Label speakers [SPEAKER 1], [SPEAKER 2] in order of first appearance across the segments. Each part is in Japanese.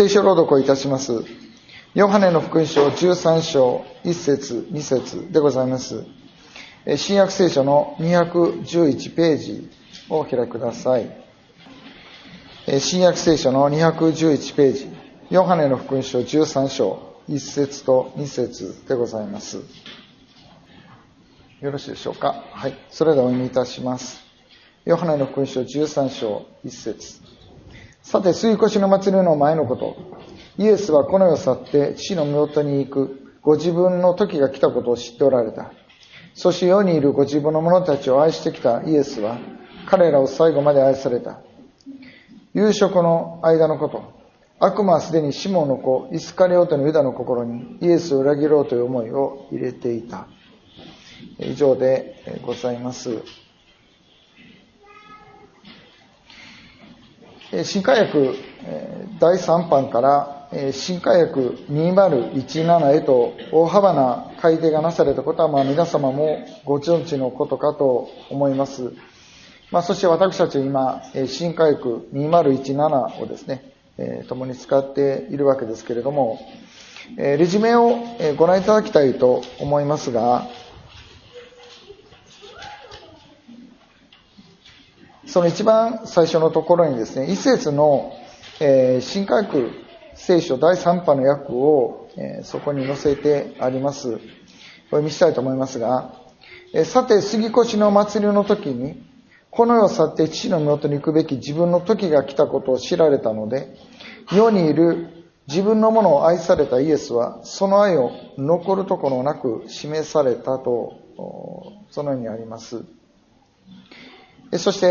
[SPEAKER 1] 聖書朗読をいたします。ヨハネの福音書13章1節2節でございます。新約聖書の211ページをお開きください。新約聖書の211ページ、ヨハネの福音書13章1節と2節でございます。よろしいでしょうか。はい。それではお読みいたします。ヨハネの福音書13章1節。さて、杉越の祭りの前のこと、イエスはこの世を去って父の御に行くご自分の時が来たことを知っておられた。そして世にいるご自分の者たちを愛してきたイエスは彼らを最後まで愛された。夕食の間のこと、悪魔はすでにシモンの子イスカリオテのユダの心にイエスを裏切ろうという思いを入れていた。以上でございます。新化訳第3版から新化訳2017へと大幅な改訂がなされたことは皆様もご存知のことかと思います。そして私たちは今新化訳2017をですね、共に使っているわけですけれども、レジュメをご覧いただきたいと思いますが、その一番最初のところにですね、一節の新化訳聖書第3版の訳をそこに載せてあります。お読みしたいと思いますが、さて杉越の祭りの時にこの世を去って父の御に行くべき自分の時が来たことを知られたので、世にいる自分のものを愛されたイエスはその愛を残るところなく示されたと、そのようにあります。そして、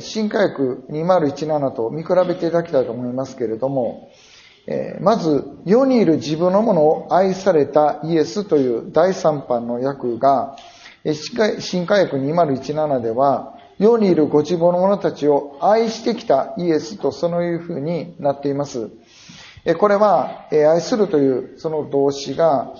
[SPEAKER 1] 新化訳2017と見比べていただきたいと思いますけれども、まず、世にいる自分のものを愛されたイエスという第3版の訳が、新化訳2017では、世にいるご自分の者たちを愛してきたイエスとそのいうふうになっています。これは、愛するというその動詞が、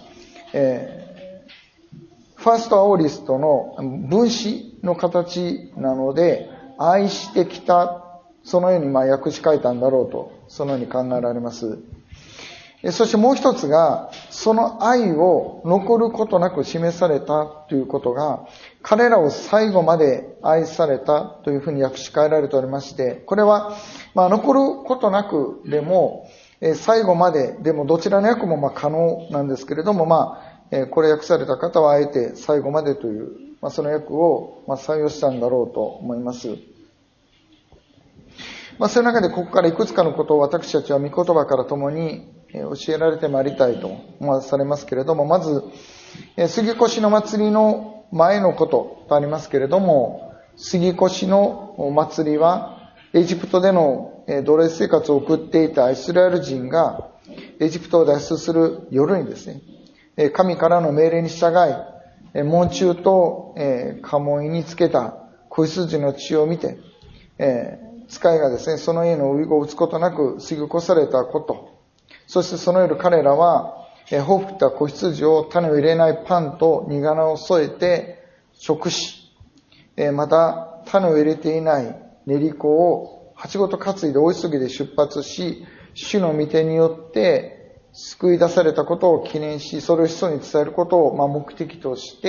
[SPEAKER 1] ファーストアオリストの分詞の形なので、愛してきた、そのように訳し書いたんだろうと、そのように考えられます。そしてもう一つが、その愛を残ることなく示されたということが、彼らを最後まで愛されたというふうに訳し替えられておりまして、これは、残ることなくでも、最後まででもどちらの訳も可能なんですけれども、これ訳された方はあえて最後までという、その訳を採用したんだろうと思います。そういう中でここからいくつかのことを私たちは御言葉から共に教えられてまいりたいと思わされますけれども、まず、杉越の祭りの前のこととありますけれども、杉越の祭りはエジプトでの奴隷生活を送っていたイスラエル人がエジプトを脱出する夜にですね、神からの命令に従い、門柱と家紋につけた子羊の血を見て、使いがですね、その家の遺語を打つことなく過ぎ越されたこと、そしてその夜彼らは、ほふった子羊を種を入れないパンと煮殻を添えて食し、また種を入れていない練り粉を鉢ごと担いで大急ぎで出発し、主の御手によって救い出されたことを記念し、それを子孫に伝えることを目的として、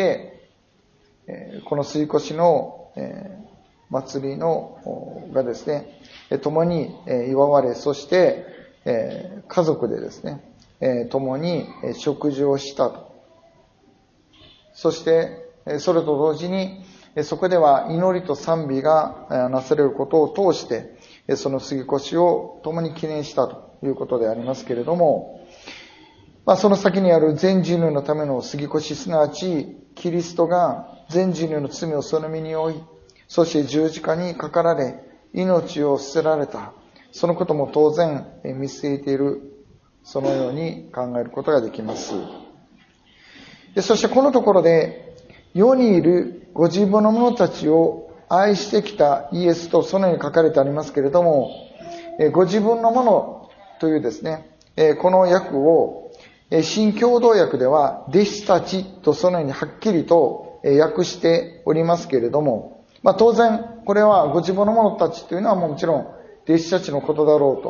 [SPEAKER 1] この杉越の祭りのがですね、共に祝われ、そして家族でですね、共に食事をしたと。そしてそれと同時にそこでは祈りと賛美がなされることを通してその杉越を共に記念したということでありますけれども、その先にある全人類のための杉越、すなわちキリストが全人類の罪をその身に負い、そして十字架にかかられ命を捨てられた、そのことも当然見据えている、そのように考えることができます。そしてこのところで世にいるご自分の者たちを愛してきたイエスとそのように書かれてありますけれども、ご自分のものというですね、この訳を新共同訳では弟子たちとそのようにはっきりと訳しておりますけれども、当然これはご自分の者たちというのはもちろん弟子たちのことだろうと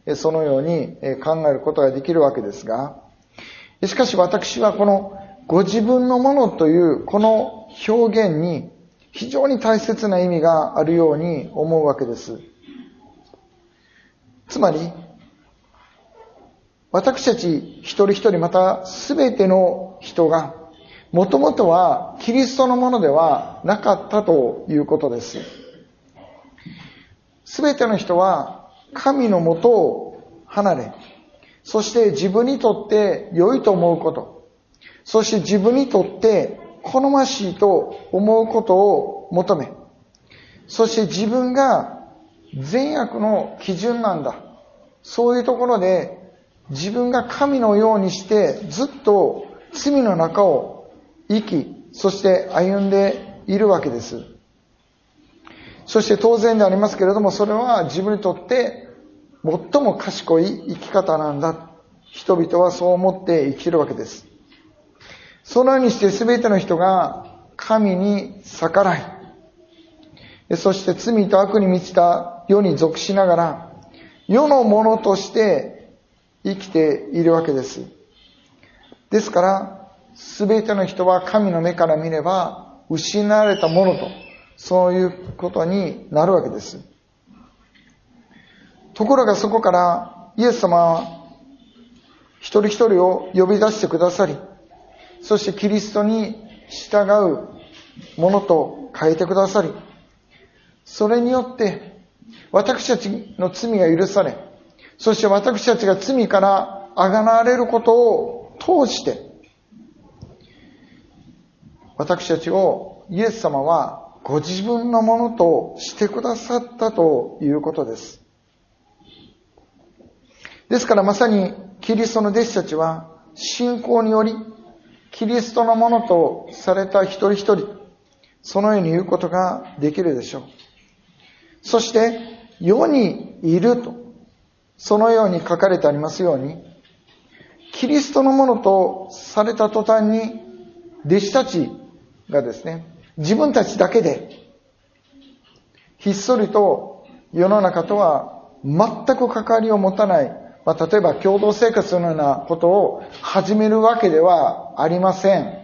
[SPEAKER 1] そのように考えることができるわけですが、しかし私はこのご自分のものというこの表現に非常に大切な意味があるように思うわけです。つまり、私たち一人一人、また全ての人がもともとはキリストのものではなかったということです。全ての人は神のもとを離れ、そして自分にとって良いと思うこと、そして自分にとって好ましいと思うことを求め、そして自分が善悪の基準なんだ、そういうところで自分が神のようにしてずっと罪の中を生き、そして歩んでいるわけです。そして当然でありますけれども、それは自分にとって最も賢い生き方なんだ。人々はそう思って生きているわけです。そのようにして全ての人が神に逆らい、そして罪と悪に満ちた世に属しながら、世のものとして生きているわけです。ですから、全ての人は神の目から見れば失われたものと、そういうことになるわけです。ところがそこからイエス様は一人一人を呼び出してくださり、そしてキリストに従うものと変えてくださり、それによって私たちの罪が許され、そして私たちが罪からあがなわれることを通して、私たちをイエス様はご自分のものとしてくださったということです。ですからまさにキリストの弟子たちは信仰によりキリストのものとされた一人一人、そのように言うことができるでしょう。そして世にいると、そのように書かれてありますように、キリストのものとされた途端に弟子たちがですね、自分たちだけでひっそりと世の中とは全く関わりを持たない、例えば共同生活のようなことを始めるわけではありません。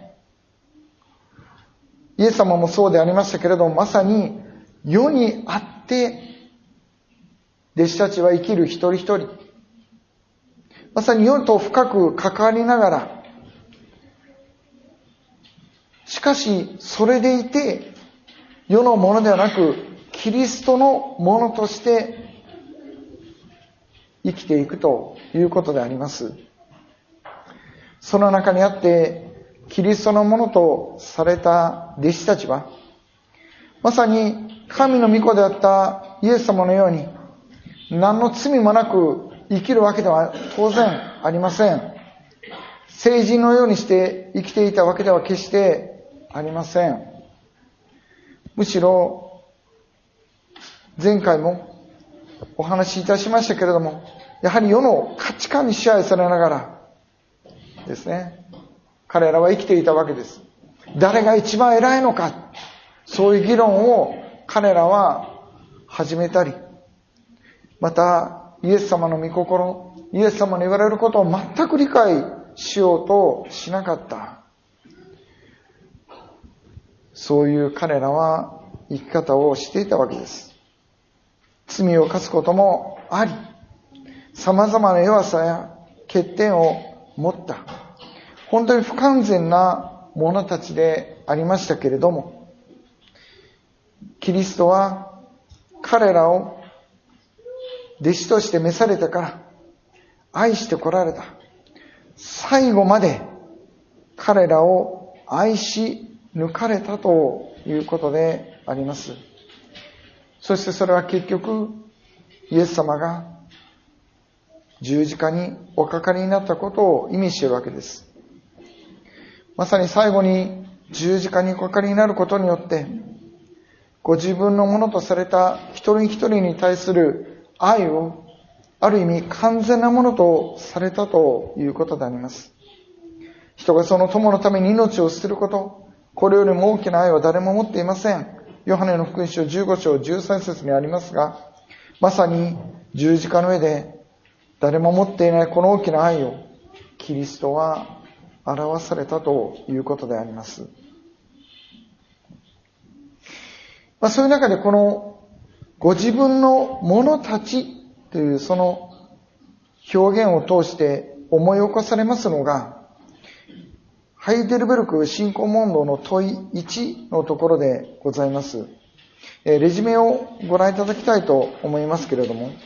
[SPEAKER 1] イエス様もそうでありましたけれども、まさに世にあって弟子たちは生きる一人一人、まさに世と深く関わりながら、しかしそれでいて世のものではなくキリストのものとして生きていくということであります。その中にあってキリストのものとされた弟子たちは、まさに神の御子であったイエス様のように何の罪もなく生きるわけでは当然ありません。聖人のようにして生きていたわけでは決してありません。むしろ前回もお話しいたしましたけれども、やはり世の価値観に支配されながらですね、彼らは生きていたわけです。誰が一番偉いのか、そういう議論を彼らは始めたり、またイエス様の御心、イエス様の言われることを全く理解しようとしなかった。そういう彼らは生き方をしていたわけです。罪を犯すこともあり、様々な弱さや欠点を持った、本当に不完全な者たちでありましたけれども、キリストは彼らを弟子として召されてから愛してこられた。最後まで彼らを愛し抜かれたということであります。そしてそれは結局イエス様が十字架におかかりになったことを意味しているわけです。まさに最後に十字架におかかりになることによって、ご自分のものとされた一人一人に対する愛をある意味完全なものとされたということであります。人がその友のために命を捨てること、これよりも大きな愛は誰も持っていません。ヨハネの福音書15章13節にありますが、まさに十字架の上で誰も持っていないこの大きな愛をキリストは表されたということであります。そういう中でこのご自分の者たちというその表現を通して思い起こされますのが、ハイデルベルク信仰問答の問い1のところでございます。レジュメをご覧いただきたいと思いますけれども、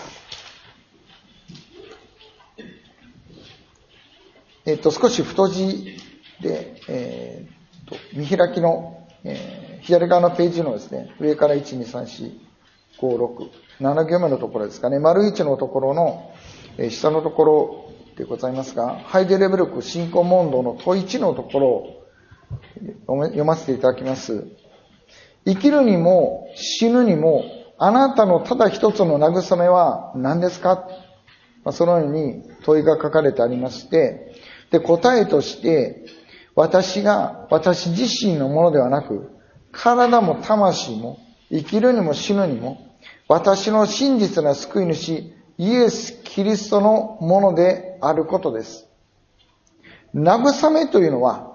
[SPEAKER 1] 少し太字で、見開きの、左側のページのですね、上から1、2、3、4、5、6、7行目のところですかね、丸1のところの、下のところでございますが、ハイデルベルク信仰問答の問い1のところを読ませていただきます。生きるにも死ぬにもあなたのただ一つの慰めは何ですか？そのように問いが書かれてありまして、で、答えとして、私自身のものではなく、体も魂も生きるにも死ぬにも私の真実な救い主イエス・キリストのものであることです。慰めというのは、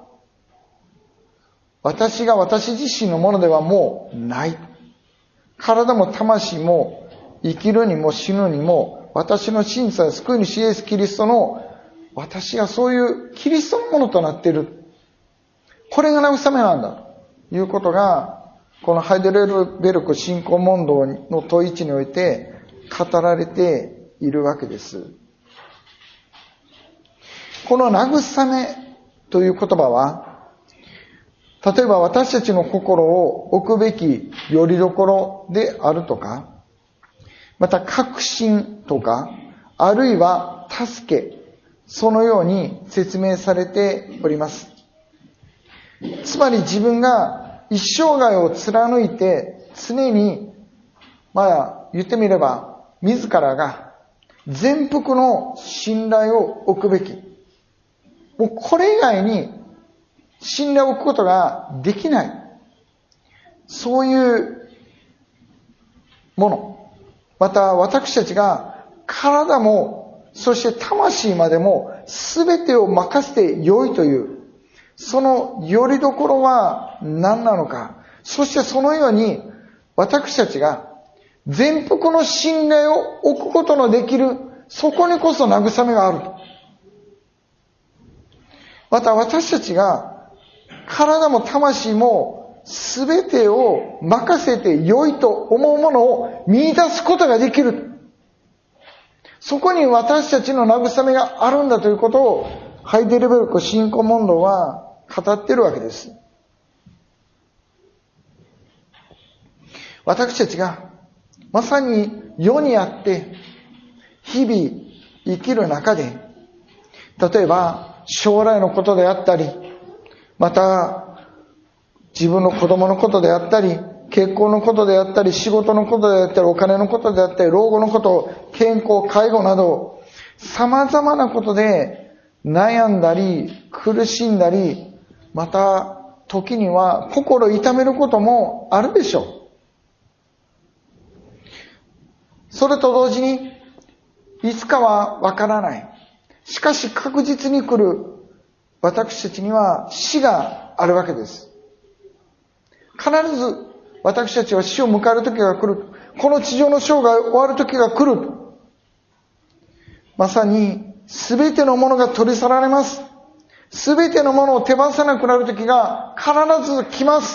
[SPEAKER 1] 私が私自身のものではもうない。体も魂も生きるにも死ぬにも私の真実な救い主イエス・キリストの、私がそういうキリストのものとなっている。これが慰めなんだということが、このハイデルベルク信仰問答の問い1において語られているわけです。この慰めという言葉は、例えば私たちの心を置くべき拠り所であるとか、また確信とか、あるいは助け、そのように説明されております。つまり自分が一生涯を貫いて常に、言ってみれば自らが全幅の信頼を置くべき。もうこれ以外に信頼を置くことができない。そういうもの。また私たちが体もそして魂までも全てを任せて良いという、その拠り所は何なのか。そしてそのように私たちが全幅の信頼を置くことのできる、そこにこそ慰めがあると。また私たちが体も魂も全てを任せて良いと思うものを見出すことができる。そこに私たちの慰めがあるんだということをハイデルベルク信仰問答は語っているわけです。私たちがまさに世にあって日々生きる中で、例えば将来のことであったり、また自分の子供のことであったり、結婚のことであったり、仕事のことであったり、お金のことであったり、老後のこと、健康、介護など様々なことで悩んだり苦しんだり、また時には心痛めることもあるでしょう。それと同時にいつかはわからない。しかし確実に来る私たちには死があるわけです。必ず私たちは死を迎える時が来る。この地上の生涯終わる時が来る。まさに全てのものが取り去られます。全てのものを手放さなくなる時が必ず来ます。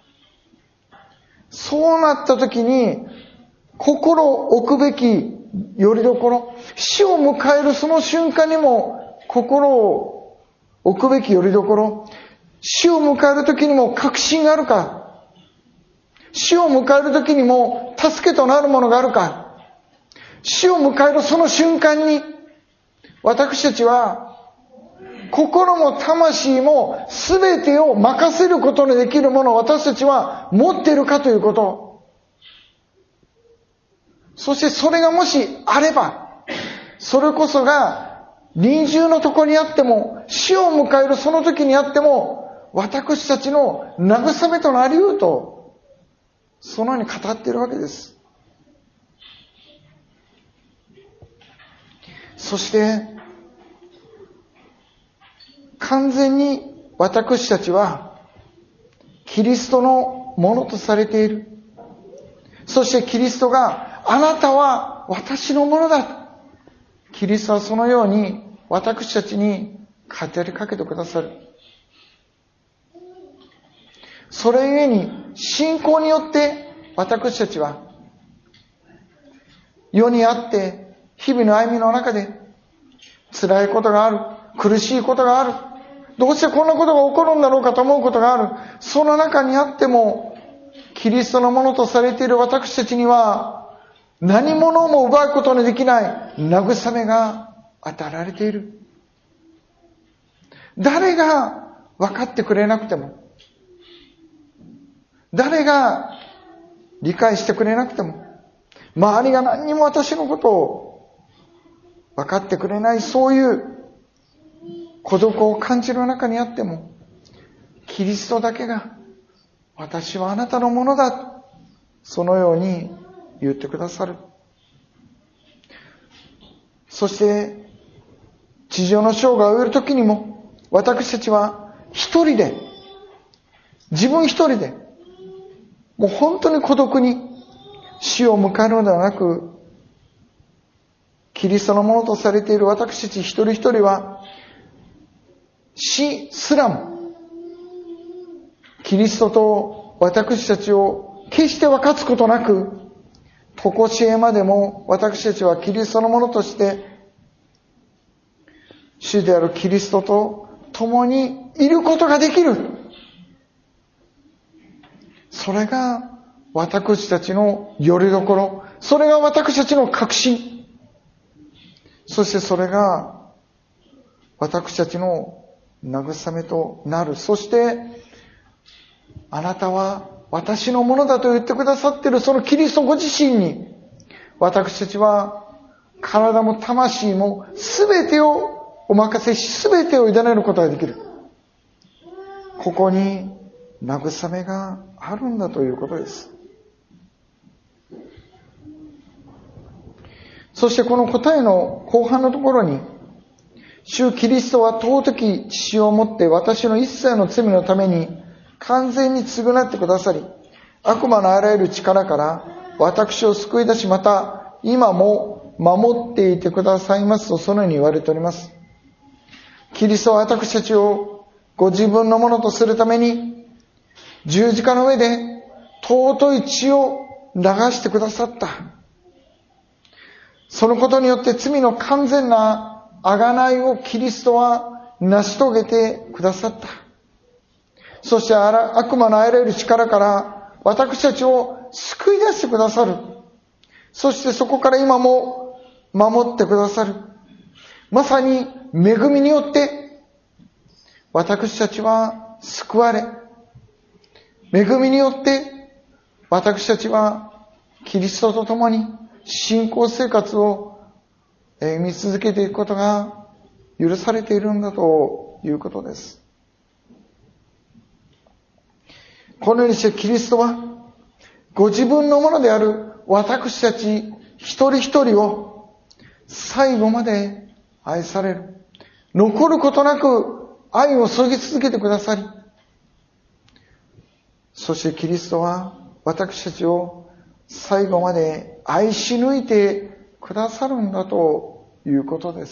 [SPEAKER 1] そうなった時に心を置くべき拠り所、死を迎えるその瞬間にも心を置くべき拠り所、死を迎える時にも確信があるか、死を迎える時にも助けとなるものがあるか、死を迎えるその瞬間に私たちは心も魂も全てを任せることのできるものを私たちは持っているかということ。そしてそれがもしあれば、それこそが臨終のところにあっても、死を迎えるその時にあっても、私たちの慰めとなり得ると、そのように語っているわけです。 そして完全に私たちはキリストのものとされている。そしてキリストがあなたは私のものだ。キリストはそのように私たちに語りかけてくださる。それゆえに信仰によって私たちは世にあって日々の歩みの中で辛いことがある、苦しいことがある、どうしてこんなことが起こるんだろうかと思うことがある。その中にあってもキリストのものとされている私たちには何者も奪うことのできない慰めが与えられている。誰が分かってくれなくても、誰が理解してくれなくても、周りが何にも私のことを分かってくれない、そういう孤独を感じる中にあっても、キリストだけが私はあなたのものだ、そのように言ってくださる。そして地上の生涯を終える時にも、私たちは一人で、自分一人でもう本当に孤独に死を迎えるのではなく、キリストのものとされている私たち一人一人は、死すらもキリストと私たちを決して分かつことなく、常しえまでも私たちはキリストのものとして主であるキリストと共にいることができる。それが私たちの拠り所、それが私たちの確信、そしてそれが私たちの慰めとなる。そしてあなたは私のものだと言ってくださっているそのキリストご自身に、私たちは体も魂も全てをお任せし、全てを委ねることができる。ここに慰めがあるんだということです。そしてこの答えの後半のところに、主キリストは尊き血をもって私の一切の罪のために完全に償ってくださり、悪魔のあらゆる力から私を救い出し、また今も守っていてくださいますと、そのように言われております。キリストは私たちをご自分のものとするために十字架の上で尊い血を流してくださった。そのことによって罪の完全な贖いをキリストは成し遂げてくださった。そして悪魔のあらゆる力から私たちを救い出してくださる。そしてそこから今も守ってくださる。まさに恵みによって私たちは救われ、恵みによって私たちはキリストと共に信仰生活を歩み続けていくことが許されているんだということです。このようにしてキリストはご自分のものである私たち一人一人を最後まで愛される。残ることなく愛を注ぎ続けてくださり、そしてキリストは私たちを最後まで愛し抜いてくださるんだということです。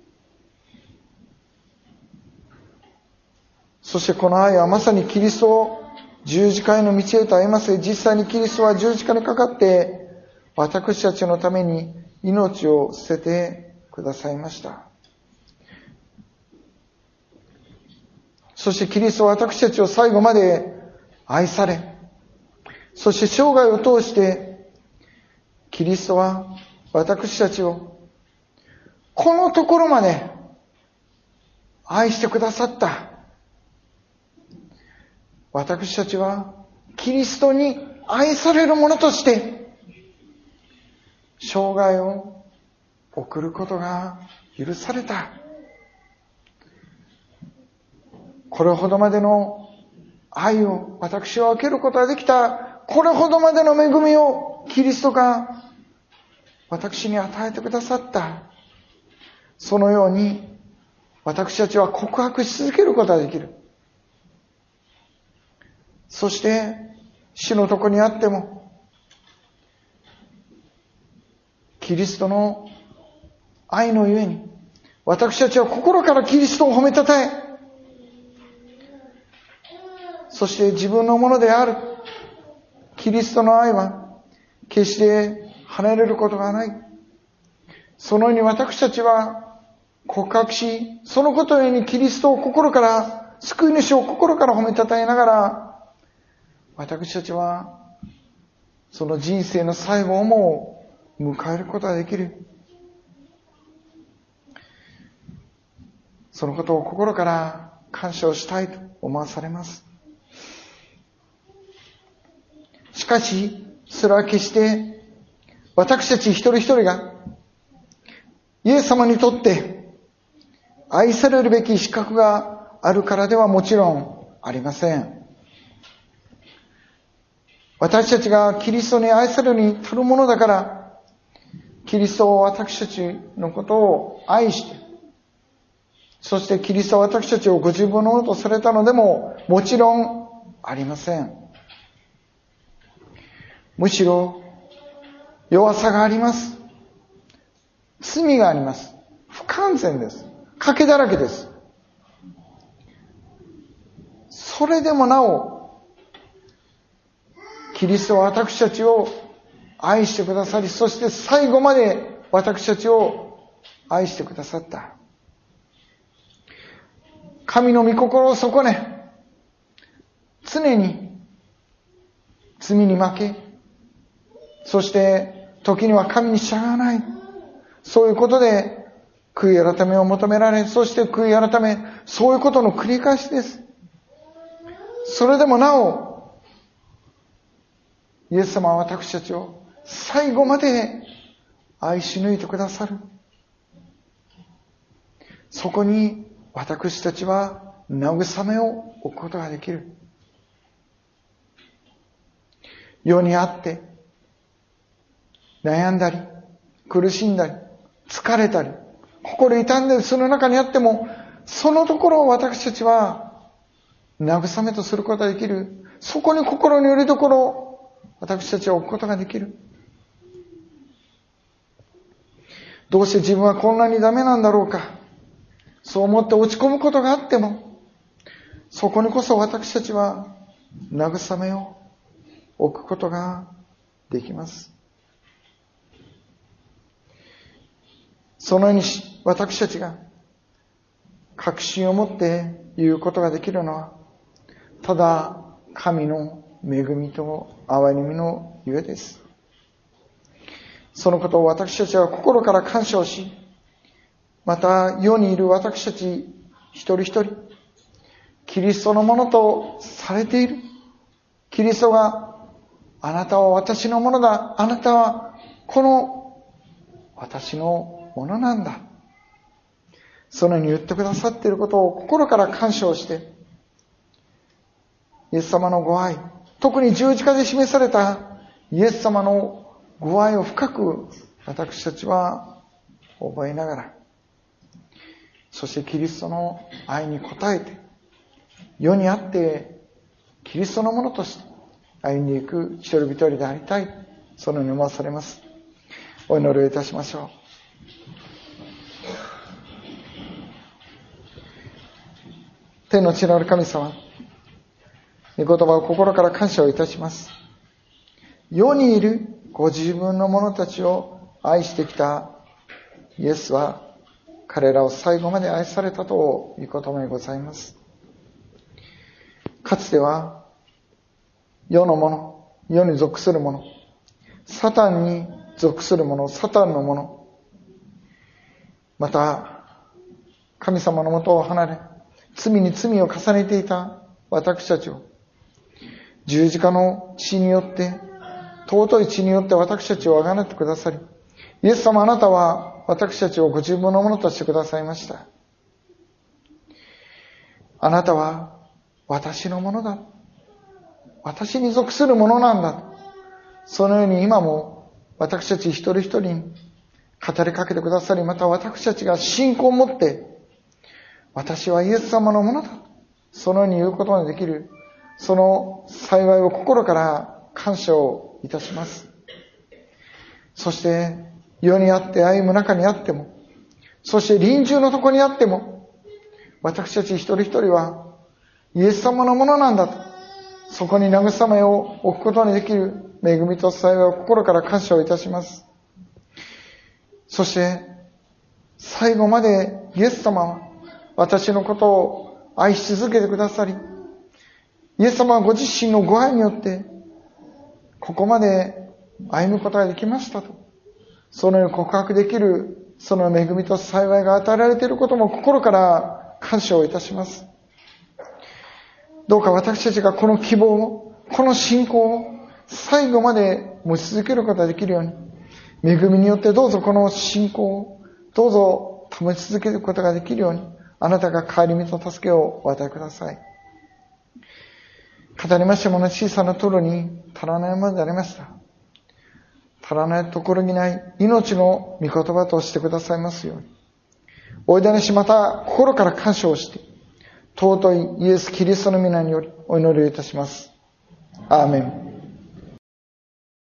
[SPEAKER 1] そしてこの愛はまさにキリストを十字架への道へと歩ませ、実際にキリストは十字架にかかって私たちのために命を捨ててくださいました。そしてキリストは私たちを最後まで愛され、そして生涯を通してキリストは私たちをこのところまで愛してくださった。私たちはキリストに愛される者として生涯を送ることが許された。これほどまでの愛を私は受けることができた。これほどまでの恵みをキリストが私に与えてくださった。 そのように私たちは告白し続けることができる。そして死のとこにあってもキリストの愛のゆえに私たちは心からキリストを褒めたたえ、そして自分のものであるキリストの愛は決して離れることがない。そのように私たちは告白し、そのことゆえにキリストを心から、救い主を心から褒めたたえながら、私たちはその人生の最後をも迎えることができる。そのことを心から感謝をしたいと思わされます。しかし、それは決して私たち一人一人がイエス様にとって愛されるべき資格があるからではもちろんありません。私たちがキリストに愛されるに足るものだから、キリストを私たちのことを愛して、そしてキリストは私たちをご自分のものとされたのでももちろんありません。むしろ弱さがあります。罪があります。不完全です。賭けだらけです。それでもなお、キリストは私たちを愛してくださり、そして最後まで私たちを愛してくださった。神の御心を損ね、常に罪に負け、そして時には神に従わない。そういうことで悔い改めを求められ、そして悔い改め、そういうことの繰り返しです。それでもなお、イエス様は私たちを最後まで愛し抜いてくださる。そこに私たちは慰めを置くことができる。世にあって悩んだり苦しんだり疲れたり心痛んでるその中にあっても、そのところを私たちは慰めとすることができる。そこに心の拠り所を私たちは置くことができる。どうして自分はこんなにダメなんだろうか、そう思って落ち込むことがあっても、そこにこそ私たちは慰めを置くことができます。そのように私たちが確信を持って言うことができるのは、ただ神の恵みと憐れみのゆえです。そのことを私たちは心から感謝をし、また世にいる私たち一人一人、キリストのものとされている。キリストが、あなたは私のものだ。あなたはこの私のものなんだ。そのように言ってくださっていることを心から感謝をして、イエス様のご愛、特に十字架で示されたイエス様のご愛を深く私たちは覚えながら、そしてキリストの愛に応えて、世にあってキリストのものとして歩んでいく一人一人でありたい、そのように思わされます。お祈りをいたしましょう。天の地のある神様、御言葉を心から感謝をいたします。世にいるご自分の者たちを愛してきたイエスは、彼らを最後まで愛されたという言葉にございます。かつては世のもの、世に属するもの、サタンに属するもの、サタンのもの、また神様のもとを離れ罪に罪を重ねていた私たちを、十字架の血によって、尊い血によって私たちをあがなってくださり、イエス様、あなたは私たちをご自分のものとしてくださいました。あなたは私のものだ。私に属するものなんだ。そのように今も私たち一人一人に語りかけてくださり、また私たちが信仰を持って、私はイエス様のものだ、そのように言うことができる、その幸いを心から感謝をいたします。そして世にあって歩む中にあっても、そして臨終のところにあっても、私たち一人一人はイエス様のものなんだと、そこに慰めを置くことにできる恵みと幸いを心から感謝をいたします。そして最後までイエス様は私のことを愛し続けてくださり、イエス様はご自身のご愛によってここまで歩むことができましたと、そのように告白できるその恵みと幸いが与えられていることも心から感謝をいたします。どうか私たちがこの希望を、この信仰を最後まで持ち続けることができるように、恵みによってどうぞこの信仰をどうぞ保ち続けることができるように、あなたが帰り道と助けをお与えください。語りましたもの小さなとろに足らないものでありました。足らないところにない命の御言葉としてくださいますように。おいでにしまた心から感謝をして、尊いイエス・キリストの皆によりお祈りをいたします。アーメン。